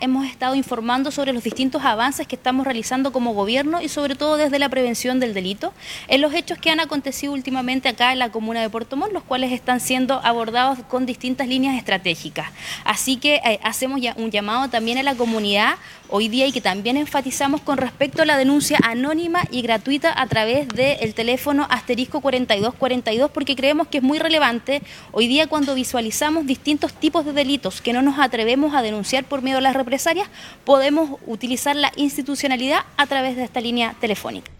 Hemos estado informando sobre los distintos avances que estamos realizando como gobierno y sobre todo desde la prevención del delito en los hechos que han acontecido últimamente acá en la comuna de Puerto Montt, los cuales están siendo abordados con distintas líneas estratégicas. Así que hacemos ya un llamado también a la comunidad hoy día y que también enfatizamos con respecto a la denuncia anónima y gratuita a través del teléfono *4242, porque creemos que es muy relevante hoy día cuando visualizamos distintos tipos de delitos que no nos atrevemos a denunciar por miedo a las represalias, podemos utilizar la institucionalidad a través de esta línea telefónica.